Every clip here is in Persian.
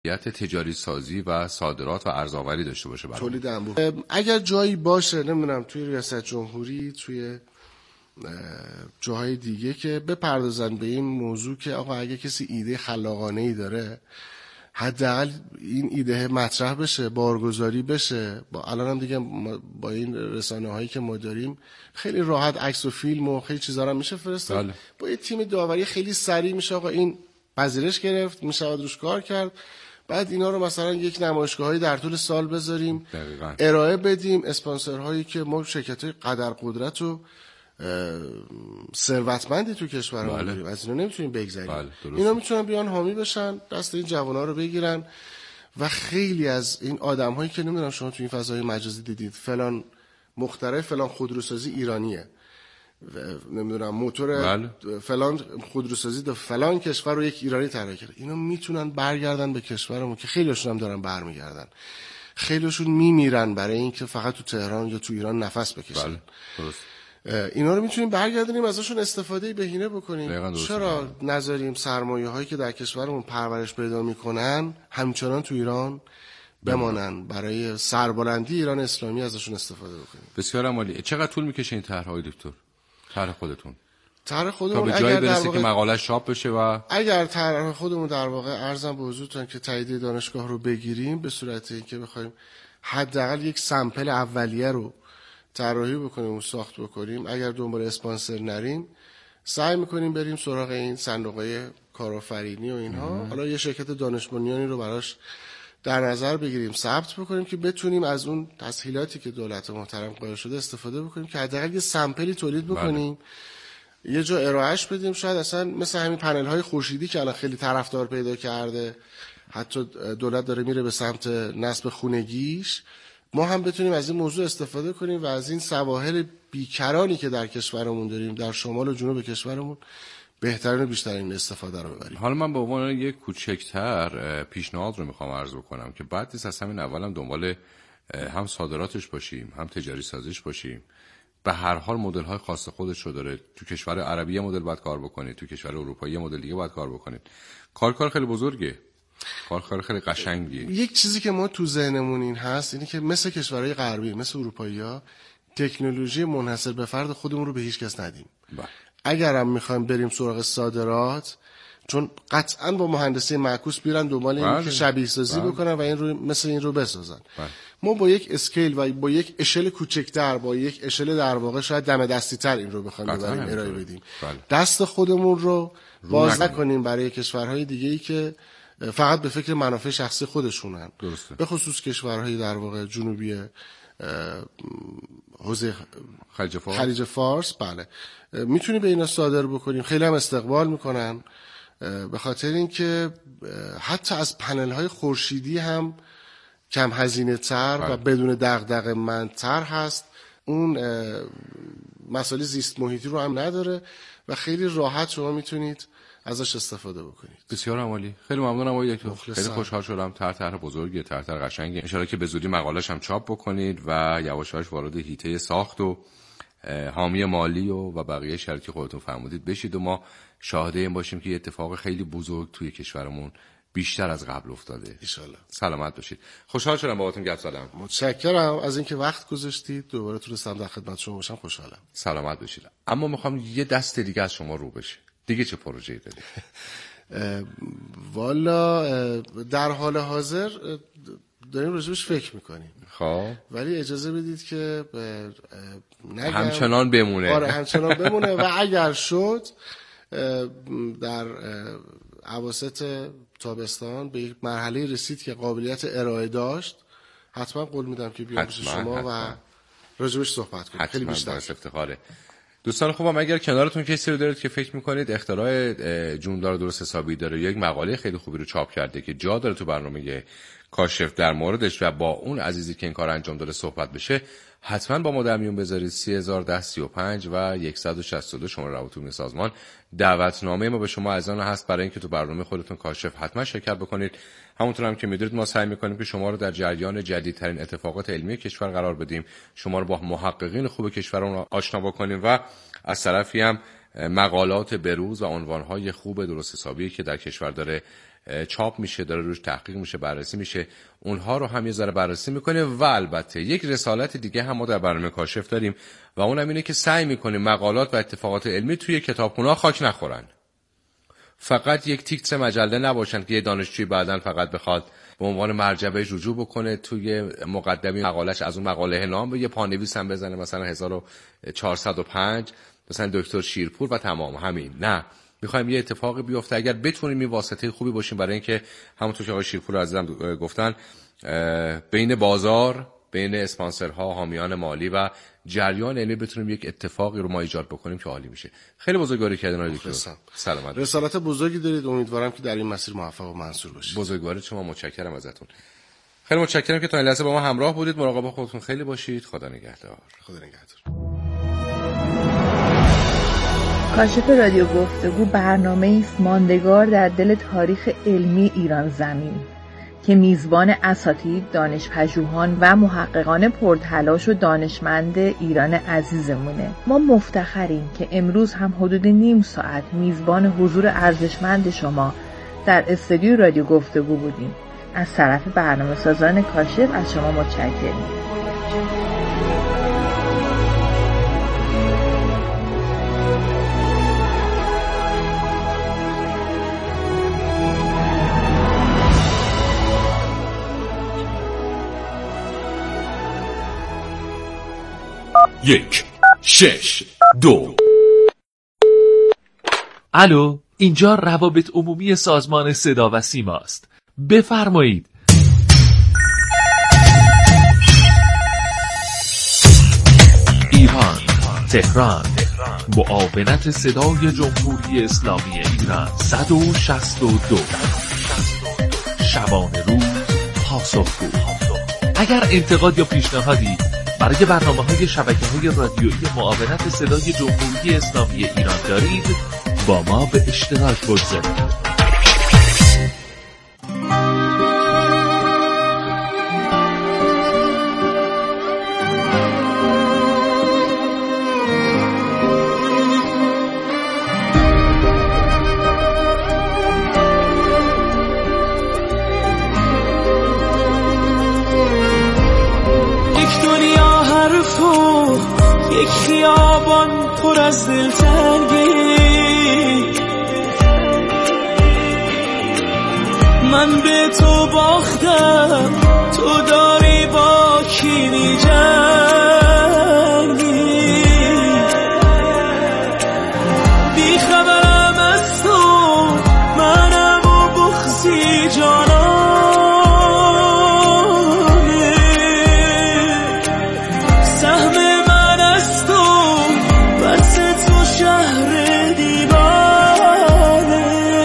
تجاری سازی و صادرات و ارزآوری داشته باشه برای تولید انبوه. اگر جایی باشه نمیدونم توی ریاست جمهوری، توی جاهای دیگه که بپردازن به این موضوع که آقا اگه کسی ایده خلاقانه‌ای داره حداقل این ایده مطرح بشه، بارگذاری بشه. الان هم دیگه با این رسانه‌هایی که ما داریم خیلی راحت عکس و فیلم و خیلی چیزا رو میشه فرستاد. با یه تیم داوری خیلی سریع میشه آقا این پذیرش گرفت، میشه روش کار کرد. بعد اینا رو مثلا یک نمایشگاهی در طول سال بذاریم، دقیقاً. ارائه بدیم. اسپانسرهایی که ما شرکت‌های قدر قدرت و ثروتمندی تو کشورمون داریم، از اینا نمیتونیم بگذریم. اینا میتونن بیان حامی بشن، دست این جوانا رو بگیرن. و خیلی از این آدم‌هایی که نمیدونم شما تو این فضای مجازی دیدید، فلان مخترع فلان خودروسازی ایرانیه، نمیدونم موتور فلان خودروسازی در فلان کشور رو یک ایرانی طراحی کرده، اینا میتونن برگردن به کشورمون که خیلیشون هم دارن برمیگردن. خیلیشون میمیرن برای اینکه فقط تو تهران یا تو ایران نفس بکشن. درست. اینا رو میتونیم برگردونیم، ازشون استفاده بهینه بکنیم. چرا نذاریم سرمایه هایی که در کشورمون پرورش پیدا میکنن همچنان تو ایران بمانن، برای سربلندی ایران اسلامی ازشون استفاده بکنیم. بسیار عالی. چقدر طول میکشه این طرح‌های دکتر؟ طرح خودتون تا به جایی برسه که مقاله چاپ بشه و اگر طرح خودمون در واقع ارزم به حضورتون که تایید دانشگاه رو بگیریم، به صورت اینکه بخوایم حداقل یک سمپل اولیه رو طراحی بکنیم و ساخت بکنیم، اگر دنبال اسپانسر نریم سعی میکنیم بریم سراغ این صندوق‌های کارآفرینی و اینها. حالا یه شرکت دانش بنیانی رو براش در نظر بگیریم، ثبت بکنیم که بتونیم از اون تسهیلاتی که دولت محترم قائل شده استفاده بکنیم که حداقل یه سمپلی تولید بکنیم. یه جا ارائهش بدیم. شاید اصلا مثل همین پنل های خورشیدی که الان خیلی طرفدار پیدا کرده، حتی دولت داره میره به سمت نصب خونگیش، ما هم بتونیم از این موضوع استفاده کنیم و از این سواحل بیکرانی که در کشورمون داریم، در شمال و جنوب کشورمون، بهترین و بیشترین استفاده رو ببریم. حالا من به عنوان یک کوچکتر پیشنهاد رو میخوام عرض بکنم که بعد نیست از همین اولم دنبال هم صادراتش باشیم، هم تجاری سازیش باشیم. به هر حال مدل های خاص خودش رو داره. تو کشور عربی مدل باید کار بکنید، تو کشور اروپایی مدل دیگه باید کار بکنید. کار خیلی بزرگه، کار خیلی قشنگیه. یک چیزی که ما تو ذهنمون این هست اینه که مثل کشورهای غربی، مثل اروپایی‌ها، تکنولوژی منحصر به فرد خودمون رو به هیچ کس ندیم. اگر هم میخوایم بریم سراغ صادرات، چون قطعاً با مهندسی معکوس بیرن دنبال این که شبیه سازی بکنن و این رو مثل این رو بسازن. ما با یک اسکیل و با یک اشل کوچکتر، با یک اشل در واقع شاید دم دستی تر این رو بخوایم ببریم ارائه بدیم. دست خودمون رو باز نکنیم برای کشورهای دیگه‌ای که فقط به فکر منافع شخصی خودشونن. به خصوص کشورهای در واقع جنوبی حوزه خلیج فارس. بله میتونیم به اینا صادر بکنیم، خیلی هم استقبال میکنن، به خاطر اینکه حتی از پنل های خورشیدی هم کم هزینه تر و بدون دغدغه مندتر هست. اون مسائل زیست محیطی رو هم نداره و خیلی راحت شما میتونید ازش استفاده بکنید. بسیار عالی. خیلی ممنونم آقای دکتر. خیلی خوشحال شدم. طرح بزرگه، طرح قشنگه. ان شاءالله که به زودی مقاله‌اش هم چاپ بکنید و یواش یواش وارد حیطه ساخت و حامی مالی و بقیه شرایطی خودتون فرمودید بشید و ما شاهد این باشیم که یه اتفاق خیلی بزرگ توی کشورمون بیشتر از قبل افتاده. ان شاءالله. سلامت باشید. خوشحال شدم باهاتون گپ زدم. متشکرم از اینکه وقت گذاشتید. دوباره تونستم در خدمت شما باشم. خوشحالم. سلامت باشید. اما میخوام یه دست دیگه از شما رو بشه. دیگه چه پروژه‌ای دارید؟ والا در حال حاضر داریم راجبش فکر میکنیم. خب ولی اجازه بدید که نگم همچنان بمونه. آره همچنان بمونه و اگر شد در اواسط تابستان به یک مرحله رسید که قابلیت ارائه داشت، حتما قول میدم که بیام پیش شما و راجبش صحبت کنیم. خیلی بیشتر افتخاره. دوستان خوبم، اگر کنارتون کسی رو دارید که فکر میکنید اختراع جوندار درست حسابی داره، یک مقاله خیلی خوبی رو چاپ کرده که جا داره تو برنامه کاشف در موردش و با اون عزیزی که این کار انجام داده صحبت بشه، حتما با ما در میون بذارید. 301035 و 162 شماره روابط عمومی سازمان. دعوتنامه ما به شما از آن هست برای اینکه تو برنامه خودتون کاشف حتما شرکت بکنید. همونطور هم که میدونید ما سعی میکنیم که شما رو در جریان جدیدترین اتفاقات علمی کشور قرار بدیم، شما رو با محققین خوب کشورمون آشنا بکنیم و از طرفی هم مقالات بروز و عنوانهای خوب درست حسابی که در کشور داره چاپ میشه، داره روش تحقیق میشه، بررسی میشه، اونها رو هم یه ذره بررسی میکنه. و البته یک رسالت دیگه هم ما در برنامه کاشف داریم و اونم اینه که سعی میکنیم مقالات و اتفاقات علمی توی کتابخونه‌ها خاک نخورن، فقط یک تیکه مجله نباشن که یه دانشجوی بعداً فقط بخواد به عنوان مرجع بهش رجوع بکنه، توی مقدمه مقالهش از اون مقاله نام یه پانویس هم بزنه مثلا 1405 مثلا دکتر شیرپور و تمام، همین. نه، میخوایم یه اتفاقی بیفته. اگر بتونیم این واسطه خوبی باشیم برای اینکه همونطور که آقای شیرپور عزیزم گفتن بین بازار، بین اسپانسرها، حامیان مالی و جریان علمی بتونیم یک اتفاقی رو ما ایجاد بکنیم که عالی میشه. خیلی بزرگواری کردن آقای دکتر. سلامت. رسالت بزرگی دارید، امیدوارم که در این مسیر موفق و منصور باشید. بزرگواری شما، متشکرم ازتون. خیلی متشکرم که تا این لحظه با ما همراه بودید. مراقب خودتون خیلی باشید. خدا نگهدار. خدا نگهدار. کاشف رادیو گفتگو برنامه‌ای است ماندگار در دل تاریخ علمی ایران زمین که میزبان اساتید، دانش‌پژوهان و محققان پرتلاش و دانشمند ایران عزیزمونه. ما مفتخریم که امروز هم حدود نیم ساعت میزبان حضور ارزشمند شما در استودیو رادیو گفتگو بودیم. از طرف برنامه‌سازان کاشف از شما متشکریم. یک 6 2. الو، اینجا روابط عمومی سازمان صدا و سیما است. بفرمایید. ایران، تهران، معاونت صدای جمهوری اسلامی ایران 162. شبانه روز پاسخگو. اگر انتقاد یا پیشنهادی برای برنامه‌های شبکه‌های رادیویی معاونت صدای جمهوری اسلامی ایران دارید، با ما به اشتراک بگذارید. یک خیابان پر از دلتنگی، من به تو باختم، تو داری با کی می‌جنگی، بی خبرم از تو، منم و بغضی جانانه، سهم من از تو، بس تو شهر دیوانه،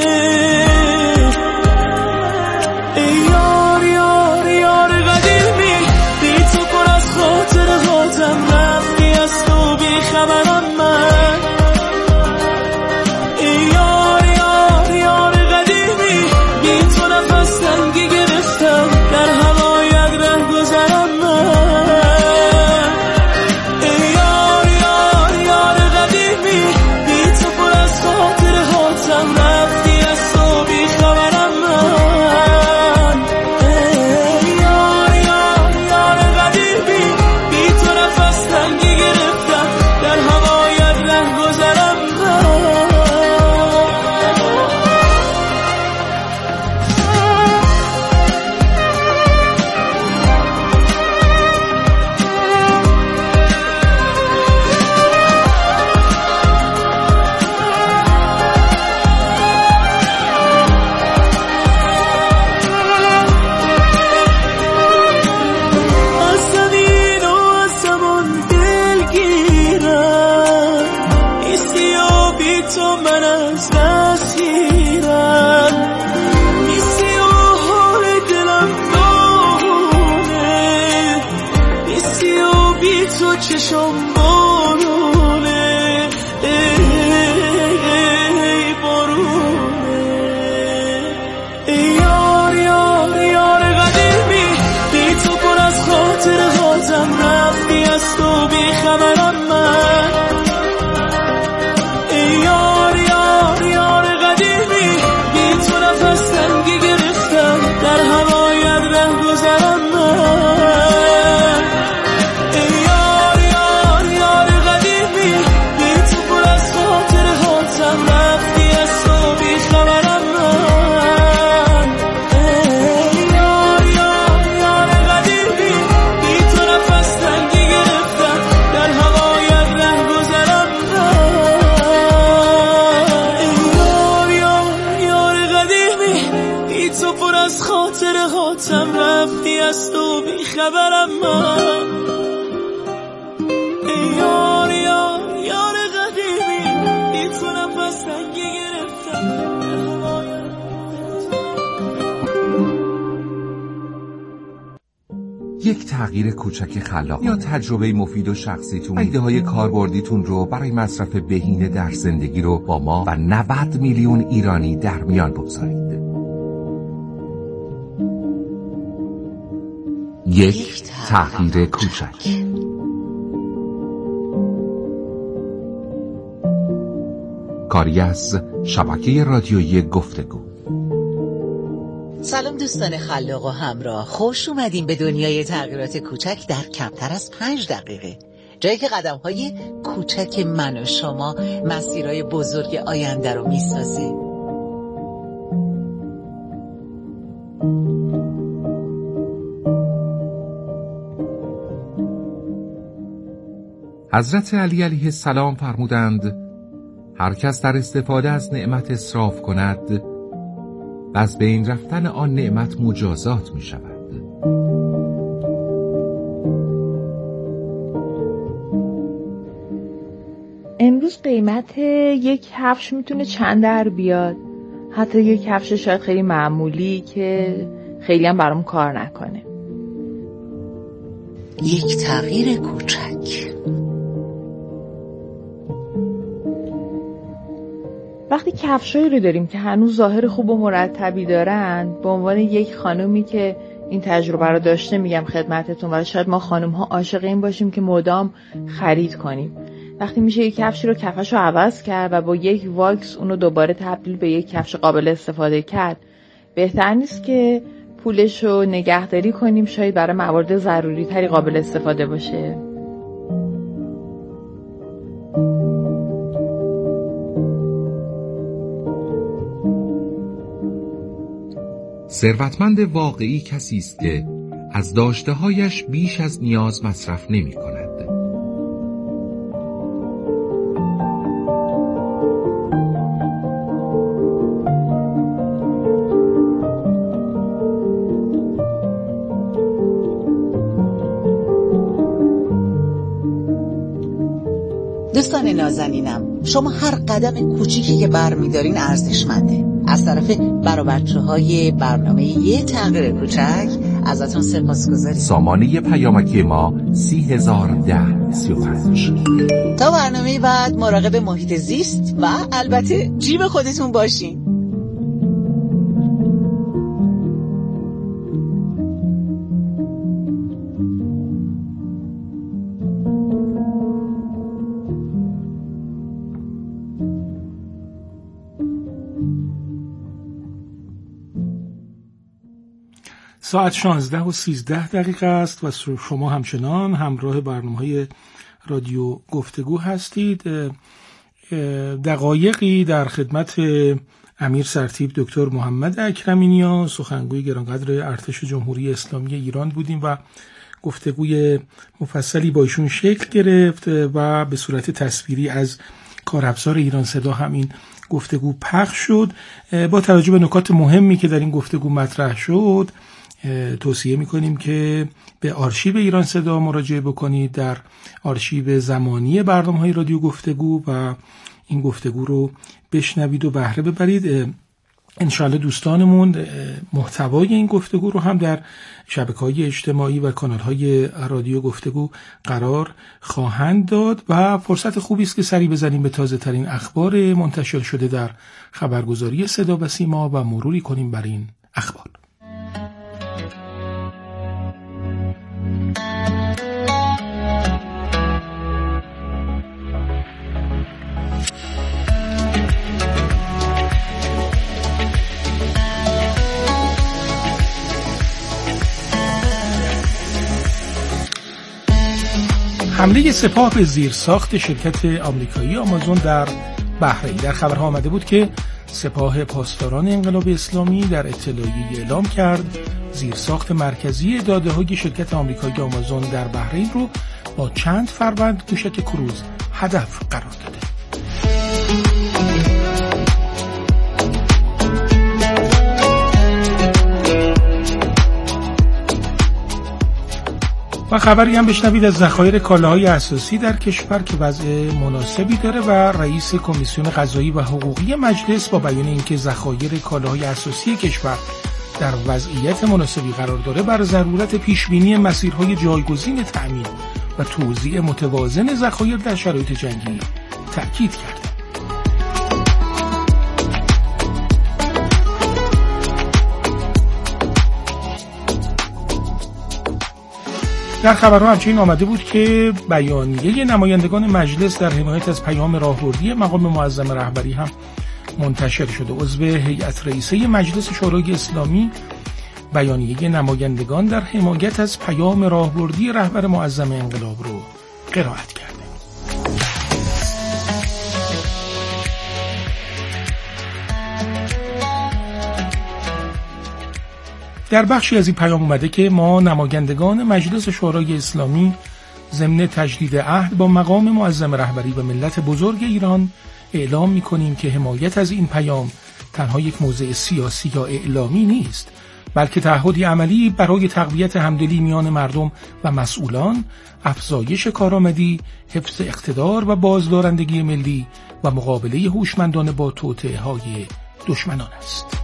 ای یار یار یار قدیمی، بی تو پر از خاطر خاطم، رفتی از تو بی خبرم من، ای یار یار یار قدیمی، بی تو نفس تنگی گرفتم، در هوایت ره گذرم من، ای یار یار یار قدیمی، بی تو پر از خاطر خاطم، رفتی از تو بی خبرم من، ای یار یار یار قدیمی، بی تو نفس تنگی گرفتم، در هوایت ره گذرم من. از زمین و از زمان دلگیرم، نیستی و بی تو من از دست گیرم، نیستی و حال دلم داغونه، نیستی و بی تو چشم بارونه، ای بارونه، ای یار یار یار قدیمی، بی تو پر از خاطر خاطم، رفتی از تو بی خبرم من، ای یار یار یار قدیمی، بی تو نفس تنگی خاطر هاتم رفتی از تو بیخبرم من. ای یار یار یار قدیمی بی تو نفس تنگی گرفتم. یک تغییر کوچک خلاق یا تجربه مفید و شخصیتون، ایده‌های کاربردیتون رو برای مصرف بهینه در زندگی رو با ما و 90 میلیون ایرانی در میان بگذارید. یک تغییر کوچک. کاری از شبکه رادیویی گفتگو. سلام دوستان خلاق و همراه، خوش اومدین به دنیای تغییرات کوچک در کمتر از 5 دقیقه، جایی که قدم‌های کوچک من و شما مسیرهای بزرگ آینده رو میسازه. حضرت علی علیه السلام فرمودند هر کس در استفاده از نعمت اسراف کند و از بین رفتن آن نعمت مجازات می شود. امروز قیمت یک کفش میتونه چند در بیاد، حتی یک کفش شاید خیلی معمولی که خیلی هم برام کار نکنه. یک تغییر کوچک. وقتی کفشایی رو داریم که هنوز ظاهر خوب و مرتبی دارن، به عنوان یک خانومی که این تجربه رو داشته میگم خدمتتون، و شاید ما خانم ها عاشق این باشیم که مدام خرید کنیم. وقتی میشه یک کفشی رو کفش رو عوض کرد و با یک واکس اونو دوباره تبدیل به یک کفش قابل استفاده کرد، بهتر نیست که پولش رو نگهداری کنیم؟ شاید برای موارد ضروری تری قابل استفاده باشه. ثروتمند واقعی کسی است که از داشته‌هایش بیش از نیاز مصرف نمی‌کند. دوستان نازنینم، شما هر قدم کوچیکی که برمی‌دارین ارزشمنده. از طرف برابرچه‌های برنامه یه تغییر کوچک ازتون سپاسگزاریم. سامانه پیامکی ما 301035. تا برنامه بعد مراقب محیط زیست و البته جیب خودتون باشین. ساعت 16:13 است و شما همچنان همراه برنامه‌های رادیو گفتگو هستید. دقایقی در خدمت امیر سرتیپ دکتر محمد اکرمینیا، سخنگوی گرانقدر ارتش جمهوری اسلامی ایران بودیم و گفتگوی مفصلی با ایشون شکل گرفت و به صورت تصویری از کارافزار ایران صدا همین گفتگو پخش شد. با توجه به نکات مهمی که در این گفتگو مطرح شد، توصیه میکنیم که به آرشیو ایران صدا مراجعه بکنید، در آرشیو زمانی برنامه‌های رادیو گفتگو، و این گفتگو رو بشنوید و بهره ببرید. انشاءالله دوستانمون محتوای این گفتگو رو هم در شبکه‌های اجتماعی و کانال‌های رادیو گفتگو قرار خواهند داد و فرصت خوبی است که سری بزنیم به تازه‌ترین اخبار منتشر شده در خبرگزاری صدا و سیما و مروری کنیم بر این اخبار. حمله سپاه به زیرساخت شرکت آمریکایی آمازون در بحرین. در خبرها آمده بود که سپاه پاسداران انقلاب اسلامی در اطلاعیه‌ای اعلام کرد زیرساخت مرکزی داده‌های شرکت آمریکایی آمازون در بحرین رو با چند فروند موشک کروز هدف قرار داده. و خبری هم بشنوید از ذخایر کالاهای اساسی در کشور که وضع مناسبی داره و رئیس کمیسیون قضایی و حقوقی مجلس با بیان اینکه ذخایر کالاهای اساسی کشور در وضعیت مناسبی قرار داره بر ضرورت پیشبینی مسیرهای جایگزین تأمین و توزیع متوازن ذخایر در شرایط جنگی تأکید کرد. در خبرها همچنین آمده بود که بیانیه نمایندگان مجلس در حمایت از پیام راهبردی مقام معظم رهبری هم منتشر شده. عضو هیئت رئیسه مجلس شورای اسلامی بیانیه نمایندگان در حمایت از پیام راهبردی رهبر معظم انقلاب رو قرائت کرده. در بخشی از این پیام اومده که ما نمایندگان مجلس شورای اسلامی ضمن تجدید عهد با مقام معظم رهبری و ملت بزرگ ایران اعلام می‌کنیم که حمایت از این پیام تنها یک موضع سیاسی یا اعلامی نیست، بلکه تعهدی عملی برای تقویت همدلی میان مردم و مسئولان، افزایش کارآمدی، حفظ اقتدار و بازدارندگی ملی و مقابله هوشمندانه با توطئه‌های دشمنان است.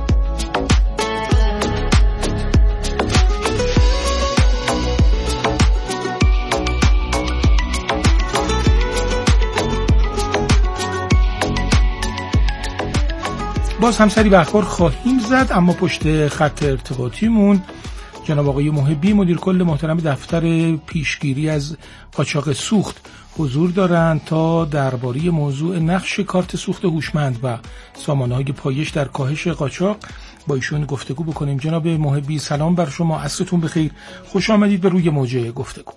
باز هم سری به اخبار خواهیم زد، اما پشت خط ارتباطیمون جناب آقای محبی مدیر کل محترم دفتر پیشگیری از قاچاق سوخت حضور دارند تا درباره موضوع نقش کارت سوخت هوشمند و سامانه‌های پایش در کاهش قاچاق با ایشون گفتگو بکنیم. جناب محبی سلام بر شما، عصرتون بخیر، خوش آمدید به روی موجه گفتگو.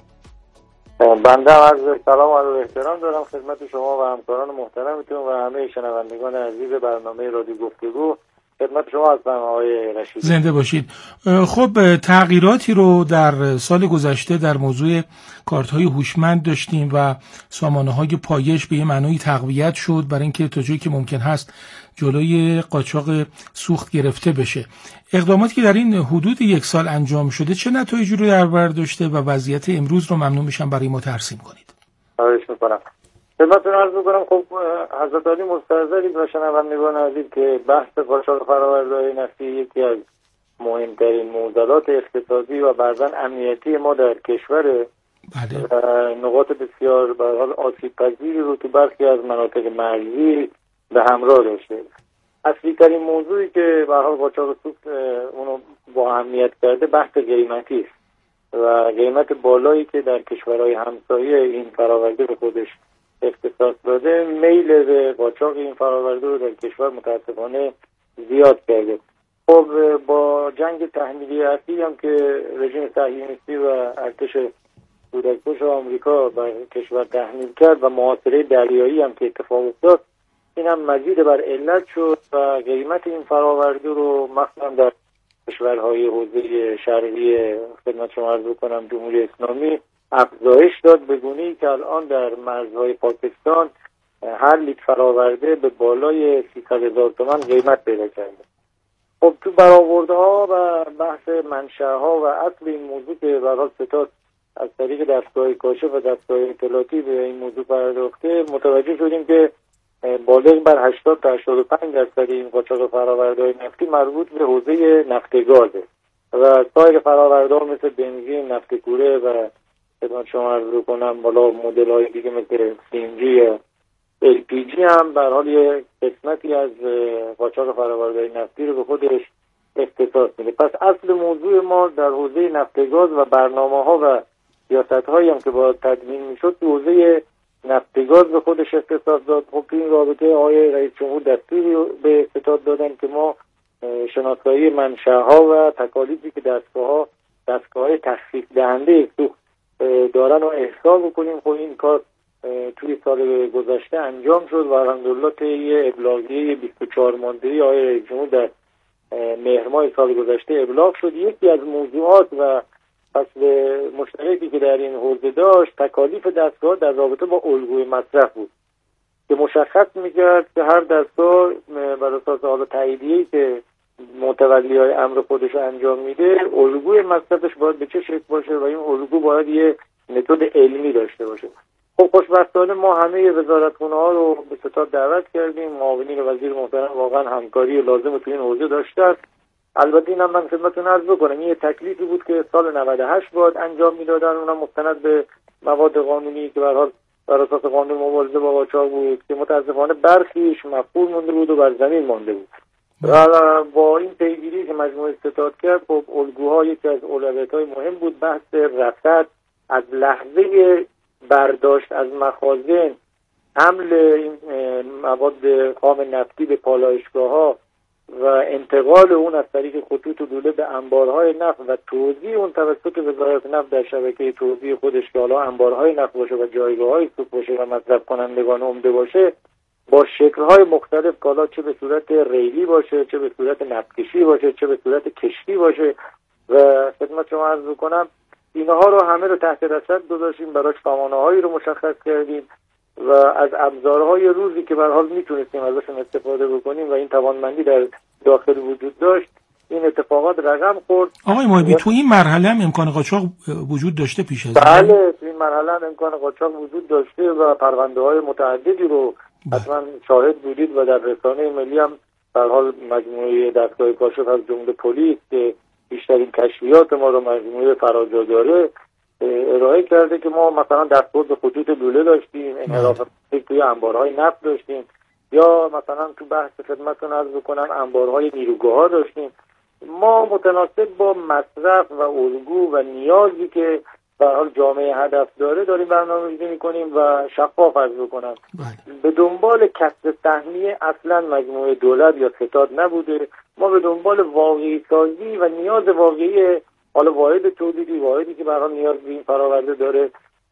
بنده عرض سلام و احترام دارم خدمت شما و همکاران محترمتون و همه شنوندگان عزیز برنامه رادیو گفتگو. خدمت شما هستم آقای رشیدی. زنده باشید. خب تغییراتی رو در سال گذشته در موضوع کارت‌های هوشمند داشتیم و سامانه‌های پایش به یه معنای تقویت شد برای اینکه تا جایی که ممکن هست جلوی قاچاق سوخت گرفته بشه. اقداماتی که در این حدود یک سال انجام شده چه نتایجی رو در بر داشته و وضعیت امروز رو ممنون میشم برای ما ترسیم کنید. خواهش می‌کنم. خدمتتون عرض می‌کنم خب حضرت عالی مستحضرید و شنوندگان عزیز که بحث قاچاق فرآورده‌های نفتی یکی از مهمترین معضلات اقتصادی و بعضاً امنیتی ما در کشور نقاط بسیار به حال آسیب‌پذیری رو تو برخی از مناطق مرزی به همراه داشته. اصلی ترین موضوعی که به حال قاچاق سوخت اونو با اهمیت کرده بحث قیمتی است و قیمت بالایی که در کشورهای همسایه این فرآورده به خودش اختصاص داده میل به قاچاق این فرآورده رو در کشور متاسفانه زیاد کرده. خب با جنگ تحمیلی اخیری هم که رژیم صهیونیستی و ارتش کودککش آمریکا بر کشور تحمیل کرد و محاصره دریایی هم که اتفاق افتاد، این هم مزید بر علت شد و قیمت این فرآورده رو مثلا در کشورهای حوزه شرقی خدمت شما عرض کنم جمهوری اسلامی افزایش داد به گونه‌ای که الان در مرزهای پاکستان هر لیتر فرآورده به بالای 300,000 تومان قیمت پیدا کرده. خب تو برآوردها و بحث منشأها و اصل این موضوع که به حال ستاد از طریق دستگاه کاشف و دستگاه اطلاعاتی به این موضوع پرداخته، متوجه شدیم که بالغ بر 80 تا 85% این قاچاق فرآورده‌های نفتی مربوط به حوزه نفت گازه و سایر فرآورده‌ها مثل بنزین، نفت کوره و خدمت شما عرض کنم بالا مدل‌های دیگه مثل CNG یا LPG هم به حال یک قسمتی از قاچاق فرآورده‌های نفتی رو به خودش اختصاص میده. پس اصل موضوع ما در حوزه نفت گاز و برنامه‌ها و سیاست‌هایی هم که با تدوین میشد تو حوزه نفت گاز به خودش اختصاص داد. خب این رابطه آقای رئیس جمهور دستوری به ستاد دادن که ما شناسایی منشأها و تکالیفی که دستگاه تخفیف دهنده سوخت دارن و احصا بکنیم. خب این کار توی سال گذشته انجام شد و الحمدلله طی ابلاغیه 24 مانده‌ای آقای رئیس جمهور در مهر ماه سال گذشته ابلاغ شد. یکی از موضوعات و فصل مشترکی که در این حوزه داشت تکالیف دستگاه در رابطه با الگوی مصرف بود که مشخص می‌کرد که هر دستگاه بر اساس حال تاییدیه‌ای که متولی های امر خودش انجام میده، الگوی مصرفش باید به چه شکل باشه و این الگو باید یه متد علمی داشته باشه. خب خوشبختانه ما همه وزارتخونه ها رو به ستاد دعوت کردیم، معاونین وزیر محترم واقعا همکاری لازم تو این حوزه داشتن. البته اینم من خدمتتون عرض بکنم این یه تکلیفی بود که سال 98 باید انجام میدادن، اونم مستند به مواد قانونی که به هر حال بر اساس قانون مبارزه با قاچاق بود که متاسفانه برخیش مفعول مونده بود و بر زمین مانده بود. و با این پیگیری که مجموعه ستاد کرد، خب الگوها یکی از اولویت‌های مهم بود بحث رصد از لحظه برداشت از مخازن، حمل این مواد خام نفتی به پالایشگاه‌ها و انتقال اون از طریق خطوط و لوله به انبارهای نفت و توزیع اون توسط وزارت نفت در شبکه توزیع خودش که حالا انبارهای نفت باشه و جایگاه‌های سوق باشه و مصرف کنندگان عمده باشه، با شکل‌های مختلف کالا چه به صورت ریلی باشه، چه به صورت نفتکشی باشه، چه به صورت کشتی باشه و خدمت شما عرض می‌کنم اینها رو همه رو تحت رصد گذاشتیم، براش سامانه‌هایی رو مشخص کردیم و از ابزارهای روزی که به هر حال میتونستیم ازشون استفاده بکنیم و این توانمندی در داخل وجود داشت، این اتفاقات رقم خورد. آقای محبی تو این مرحله هم امکان قاچاق وجود داشته پیش از بله، تو این مرحله هم امکان قاچاق وجود داشته و پرونده‌های متعددی رو حتما شاهد بودید و در رسانه ملی هم به هر حال مجموعه دستگاه کاشف از جمله پلیس که بیشترین کشفیات ما رو مجموعه فراجا داره ارائه کرده که ما مثلا دستبرد به خطوط لوله داشتیم، انحراف توی انبارهای نفت داشتیم، یا مثلا تو بحث خدمتتون عرض بکنم انبارهای نیروگاه‌ها داشتیم. ما متناسب با مصرف و الگو و نیازی که به هر حال جامعه هدف داره داریم برنامه‌ریزی می‌کنیم و شفاف عرض بکنم. به دنبال کسب سهمیه اصلا مجموعه دولت یا ستاد نبوده. ما به دنبال واقعی سازی و نیاز واقعی حالا واحد تولیدی، واحدی که به هر حال نیاز به این فراورده داره،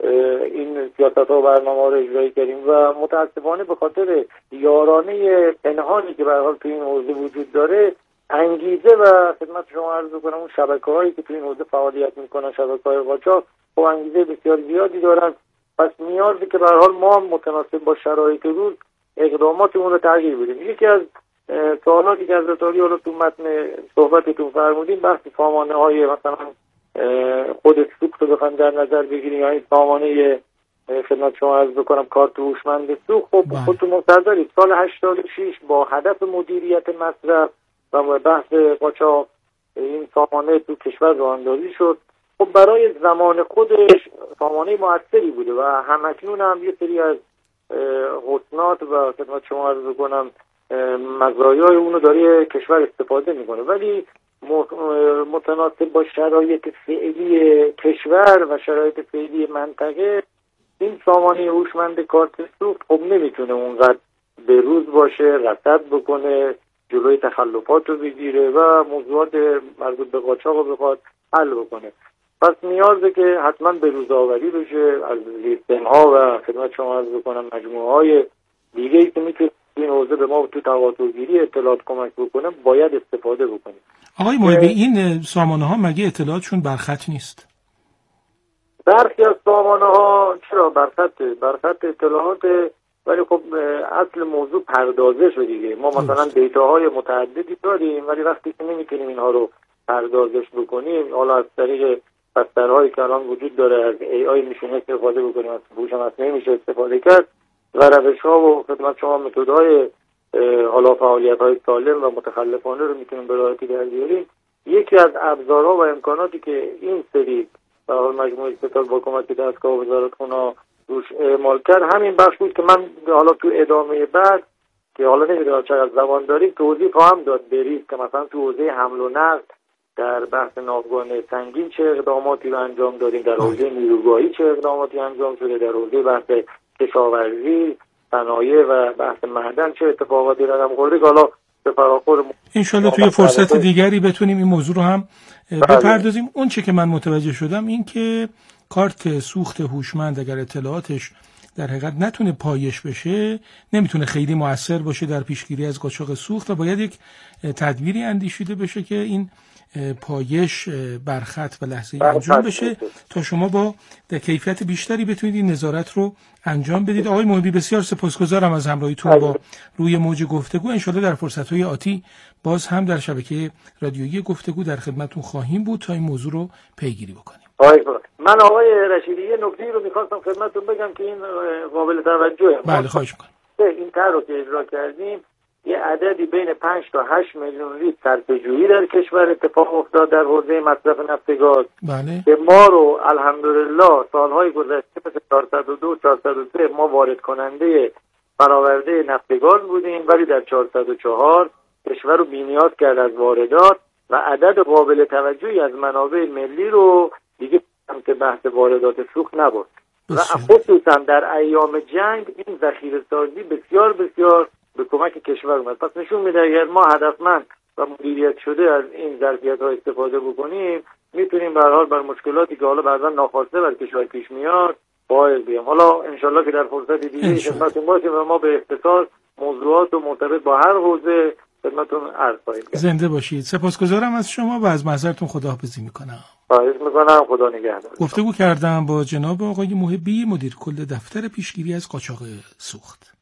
این سیاست‌ها و برنامه‌ها رو اجرا کردیم و متأسفانه به خاطر یارانه پنهانی که به هر حال تو این حوزه وجود داره، انگیزه و خدمت شما عرض کنم اون شبکه‌هایی که تو این حوزه فعالیت می‌کنن، شبکه‌های قاچاق، با انگیزه بسیار زیادی دارن. پس نیازی که به هر حال ما متناسب با شرایط روز اقداماتمون رو تغییر بدیم. یکی از سوالاتی که از رتاری حالا تو متن صحبتتون فرمودین بحث سامانه‌های مثلا خود سوخت رو بخوایم در نظر بگیریم، یعنی سامانه خدمت شما عرض بکنم کارت هوشمند سوخت. خب خودتون مستحضرید سال 86 با هدف مدیریت مصرف و بحث قاچاق این سامانه تو کشور راه‌اندازی شد. خب برای زمان خودش سامانه موثری بوده و همکنون هم یه سری از حسنات و خدمت شما عرض بکنم مزایای اونو داره کشور استفاده میکنه، ولی متناسب با شرایط فعلی کشور و شرایط فعلی منطقه این سامانه هوشمند کارت سوخت خب نمیتونه اونقدر به روز باشه، رصد بکنه، جلوی تخلفات رو بگیره و موضوعات مربوط به قاچاق رو بخواد حل بکنه. پس نیازه که حتما به روزآوری بشه از سیستم‌ها و خدمت شما عرض بکنم مجموعه‌های دیگه‌ای که میتونه این حوزه به ما تو تقاطع‌گیری اطلاعات کمک بکنه باید استفاده بکنیم. آقای محبی این سامانه‌ها مگه اطلاعاتشون برخط نیست؟ برخی از سامانه‌ها چرا برخط اطلاعات، ولی خب اصل موضوع پردازش دیگه. ما مثلا دیتاهای متعددی داریم ولی وقتی که نمیتونیم اینها رو پردازش بکنیم، حالا از طریق بسترهایی که الان وجود داره از AI میشونه استفاده بکنیم، از هوش مصنوعی میشه استفاده کرد و روش‌ها و خدمت شما متدهای حالا فعالیت‌های سالم و متخلفانه رو میتونیم به راحتی در بیاریم. یکی از ابزارها و امکاناتی که این سری به حال مجموعه ستاد با کمک دستگاه وزارتخونه روش اعمال کرد همین بخش بود که من حالا تو ادامه بعد که حالا نمیدونم چقدر زمان داریم توضیح خواهم داد بریز که مثلا تو حوزه حمل و نقل در بحث ناوگان سنگین چه اقداماتی رو انجام دادیم، در حوزه نیروگاهی چه اقداماتی انجام شده، در حوزه بحث کشاورزی، صنایع و بحث معدن چه اتفاقاتی رقم خورده که حالا به فراخور انشالله توی فرصت دیگری بتونیم این موضوع رو هم بپردازیم. اون چه که من متوجه شدم این که کارت سوخت هوشمند اگر اطلاعاتش در حقیقت نتونه پایش بشه نمیتونه خیلی مؤثر باشه در پیشگیری از قاچاق سوخت و باید یک تدبیری اندیشیده بشه که این پایش بر خط و لحظه انجام بشه تا شما با در کیفیت بیشتری بتونید این نظارت رو انجام بدید. آقای محبی بسیار سپاسگزارم از همراهیتون با روی موج گفتگو. انشالله در فرصت‌های آتی باز هم در شبکه رادیویی گفتگو در خدمتتون خواهیم بود تا این موضوع رو پیگیری بکنیم. من آقای رشیدی یه نکته رو می‌خواستم خدمتتون بگم که این قابل توجهه. بله خواهش می‌کنم. این طرح رو که اجرا کردیم یه عددی بین 5 تا 8 میلیون لیتر صرفه‌جویی در کشور اتفاق افتاد در حوزه مصرف نفت گاز. بله. که ما رو الحمدلله سالهای گذشته مثل 402 403 ما وارد کننده برآورده نفت گاز بودیم، ولی در 404 کشور رو بی‌نیاز کرد از واردات و عدد قابل توجهی از منابع ملی رو دیگه که بحث واردات سوخت نبود و خصوصا در ایام جنگ این ذخیره سازی بسیار بسیار به کمک کشور اومد. پس نشون میده اگر ما هدفمند و مدیریت شده از این ظرفیت‌ها استفاده بکنیم میتونیم به هر حال بر مشکلاتی که حالا بعضا ناخواسته بر کشور پیش میاد فائز بیام. حالا انشالله که در فرصت دیگه خدمتتون باشیم و ما به اختصار موضوعات مرتبط با هر حوزه خدمتتون عرض خواهیم کرد. زنده باشید. سپاسگزارم از شما و از محضرتون خداحافظی میکنم. خواهش میکنم. خدا نگهدار. گفتگو کردم با جناب آقای محبی مدیر کل دفتر پیشگیری از قاچاق سوخت.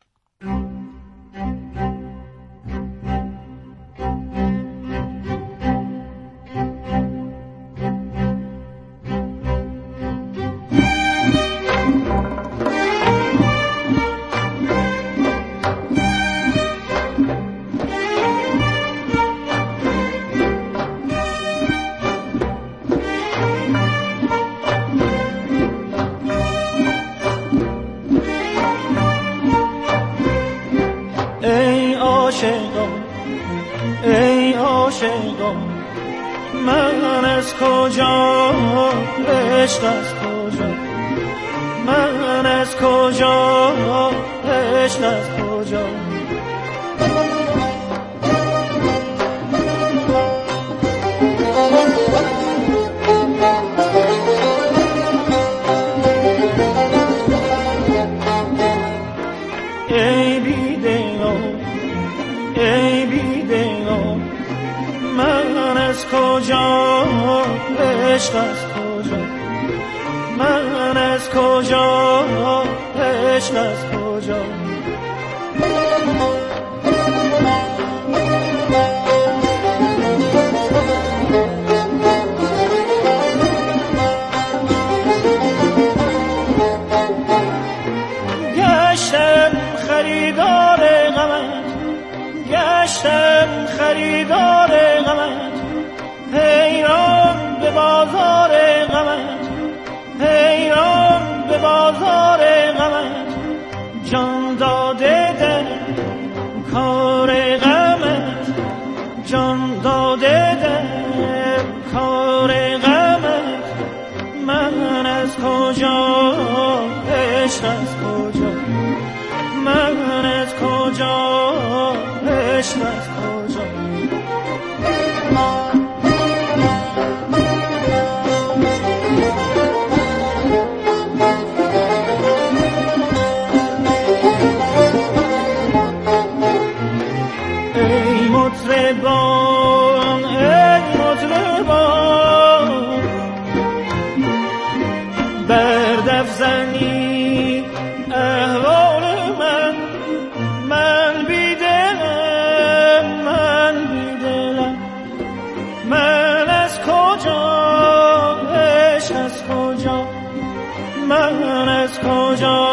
ای عاشقان من از کجا عشق از کجا من از کجا عشق از کجا ای بیدینم ای بیدینم من از کجا عشق از کجا من از کجا عشق از کجا گشتم خریدار غمت گشتم خریدار غمت حیران به بازار غمت حیران به بازار غمت جان داده در کار غمت جان داده در کار غمت من از کجا عشق از کجا من از کجا عشق از کجا ای مطربان ای مطربان بردف زنی احوال من من بیدلم من بیدلم من از کجا عشق از کجا من از کجا